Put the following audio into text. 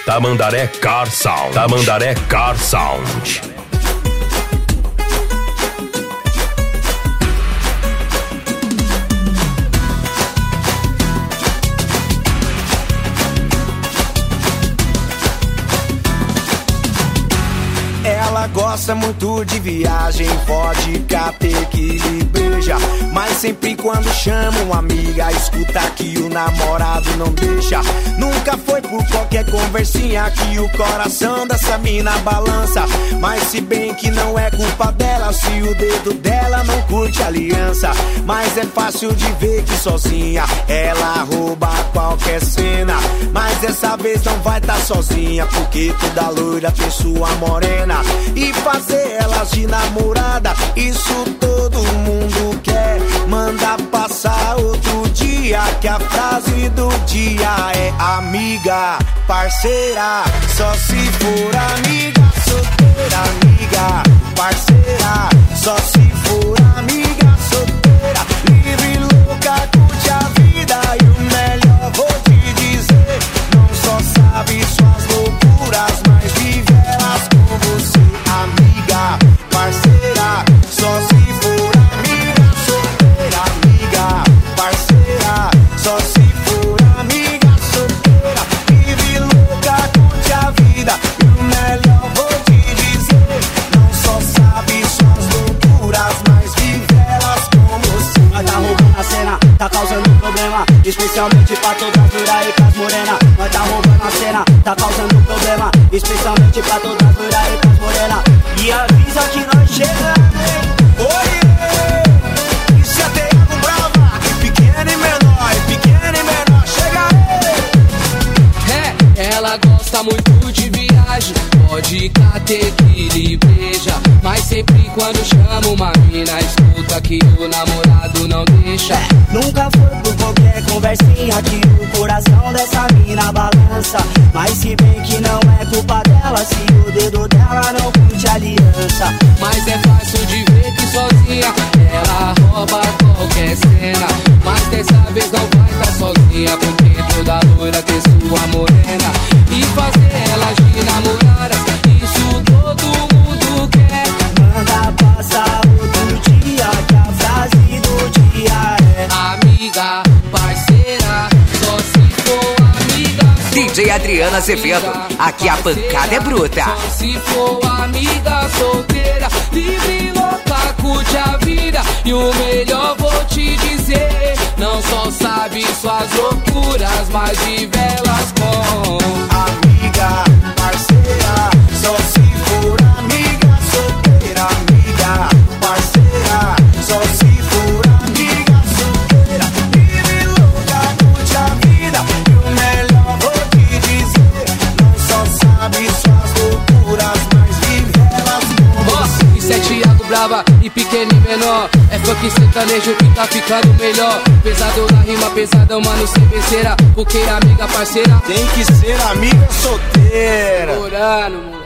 Tamandaré Car Sound. Tamandaré Car Sound. Ela gosta muito de viagem, vodka, tequila e breja. Mas sempre quando chama uma amiga, escuta que o namorado não deixa. Nunca foi por qualquer conversinha que o coração dessa mina balança. Mas se bem que não é culpa dela, se o dedo dela não curte a aliança. Mas é fácil de ver que sozinha ela rouba qualquer cena. Mas dessa vez não vai tá sozinha, porque toda loira tem sua morena. E fazer elas de namorada, isso todo mundo quer. Manda passar outro dia, que a frase do dia é amiga, parceira, só se for amiga. Solteira, amiga, parceira, só se for amiga. Solteira, livre e louca, curte a vida. E o melhor vou te dizer, não só sabe suas loucuras, mas vive elas com você. Amiga, parceira, só se for amiga. Solteira, amiga, parceira, só se for amiga. Solteira, vive louca, curte a vida. E o melhor vou te dizer, não só sabe suas loucuras, mas vive elas com você. Nós tá roubando a cena, tá causando problema, especialmente pra todas loiras e pras morena. Nós tá roubando a cena, tá causando problema, especialmente pra todas loiras e pras morena. E avisa que nós chegamos, hein? Oi, isso é Thiago Brava, pequeno e menor, chega aí. Ela gosta muito de viagem, vodka, tequila e breja. Mas sempre quando chama uma mina, escuta que o namorado não deixa. Nunca foi por qualquer conversinha que o coração dessa mina balança. Mas se bem que não é culpa dela, se o dedo dela não curte a aliança. Mas é fácil de ver que sozinha ela rouba qualquer cena. Mas dessa vez não vai tá sozinha, porque toda loira tem sua morena. E fazer elas de namoradas, isso todo mundo quer. Manda passar outro dia, que a frase do dia é amiga, parceira, só se for amiga. DJ Adriana Azevedo, aqui a pancada é bruta. Só se for amiga, solteira, livre e louca, curte a vida. E o melhor vou te dizer, não só sabe suas loucuras, mas vive elas com amiga, parceira, só se for amiga. Solteira, amiga, parceira, só se for amiga. Solteira, livre e louca, curte a vida. E o melhor vou te dizer, não só sabe suas loucuras, mas vive elas com você. Isso é Thiago Brava e pequeno e menor. É funk sertanejo que tá ficando melhor. Pesado na rima, pesadão, mano, sem besteira. Porque amiga, parceira tem que ser amiga solteira. Morando,